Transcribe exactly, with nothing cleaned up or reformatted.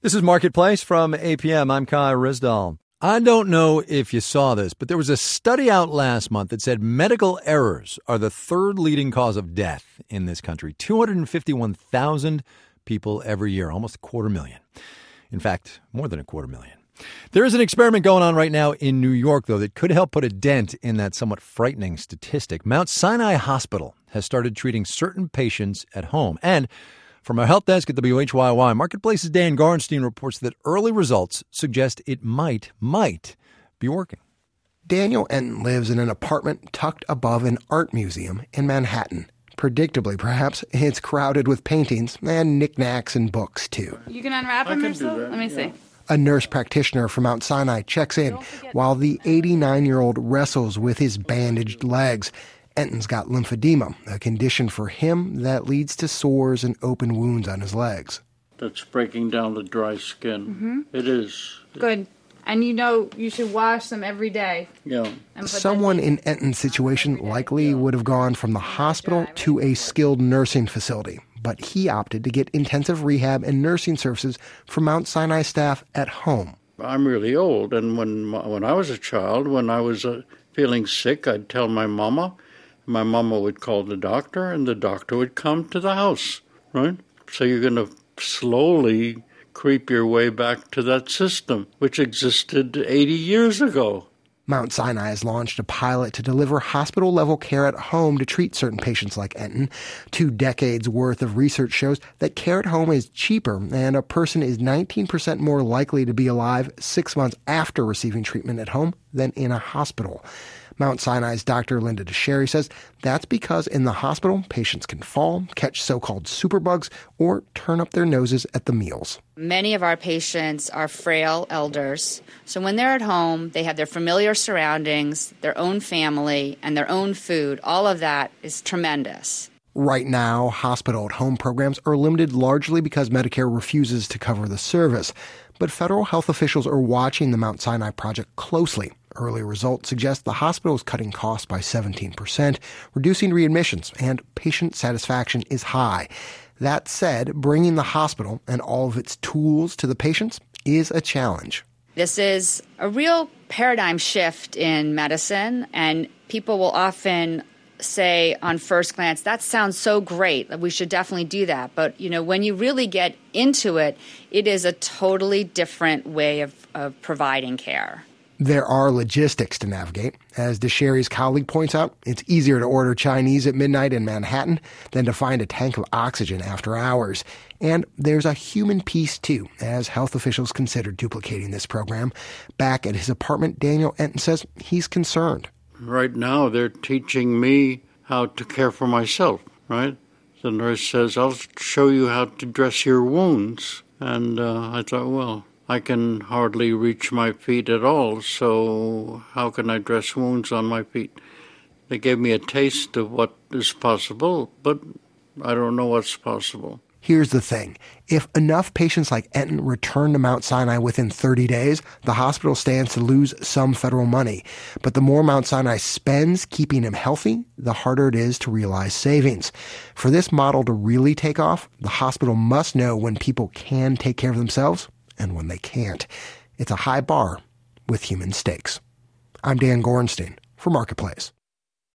This is Marketplace from A P M. I'm Kai Risdall. I don't know if you saw this, but there was a study out last month that said medical errors are the third leading cause of death in this country. two hundred fifty-one thousand people every year, almost a quarter million. In fact, more than a quarter million. There is an experiment going on right now in New York, though, that could help put a dent in that somewhat frightening statistic. Mount Sinai Hospital has started treating certain patients at home. And from our help desk at W H Y Y, Marketplace's Dan Gorenstein reports that early results suggest it might, might be working. Daniel Enton lives in an apartment tucked above an art museum in Manhattan. Predictably, perhaps, it's crowded with paintings and knickknacks and books, too. You can unwrap them yourself? Let me see. A nurse practitioner from Mount Sinai checks in while the eighty-nine-year-old wrestles with his bandaged legs. Enton's got lymphedema, a condition for him that leads to sores and open wounds on his legs. That's breaking down the dry skin. Mm-hmm. It is. Good. And you know you should wash them every day. Yeah. Someone in Enton's situation likely would have gone from the hospital to a skilled nursing facility, but he opted to get intensive rehab and nursing services from Mount Sinai staff at home. I'm really old, and when when I was a child, when I was uh, feeling sick, I'd tell my mama. My mama would call the doctor, and the doctor would come to the house, right? So you're going to slowly creep your way back to that system, which existed eighty years ago. Mount Sinai has launched a pilot to deliver hospital-level care at home to treat certain patients like Enton. Two decades' worth of research shows that care at home is cheaper, and a person is nineteen percent more likely to be alive six months after receiving treatment at home than in a hospital. Mount Sinai's Doctor Linda DeSherry says that's because in the hospital, patients can fall, catch so-called superbugs, or turn up their noses at the meals. Many of our patients are frail elders, so when they're at home, they have their familiar surroundings, their own family, and their own food. All of that is tremendous. Right now, hospital-at-home programs are limited largely because Medicare refuses to cover the service. But federal health officials are watching the Mount Sinai project closely. Early results suggest the hospital is cutting costs by seventeen percent, reducing readmissions, and patient satisfaction is high. That said, bringing the hospital and all of its tools to the patients is a challenge. This is a real paradigm shift in medicine, and people will often say on first glance, that sounds so great, we should definitely do that. But, you know, when you really get into it, it is a totally different way of, of providing care. There are logistics to navigate. As DeSherry's colleague points out, it's easier to order Chinese at midnight in Manhattan than to find a tank of oxygen after hours. And there's a human piece, too, as health officials consider duplicating this program. Back at his apartment, Daniel Enton says he's concerned. Right now, they're teaching me how to care for myself, right? The nurse says, I'll show you how to dress your wounds. And uh, I thought, well, I can hardly reach my feet at all, so how can I dress wounds on my feet? They gave me a taste of what is possible, but I don't know what's possible. Here's the thing. If enough patients like Enton return to Mount Sinai within thirty days, the hospital stands to lose some federal money. But the more Mount Sinai spends keeping him healthy, the harder it is to realize savings. For this model to really take off, the hospital must know when people can take care of themselves and when they can't. It's a high bar with human stakes. I'm Dan Gorenstein for Marketplace.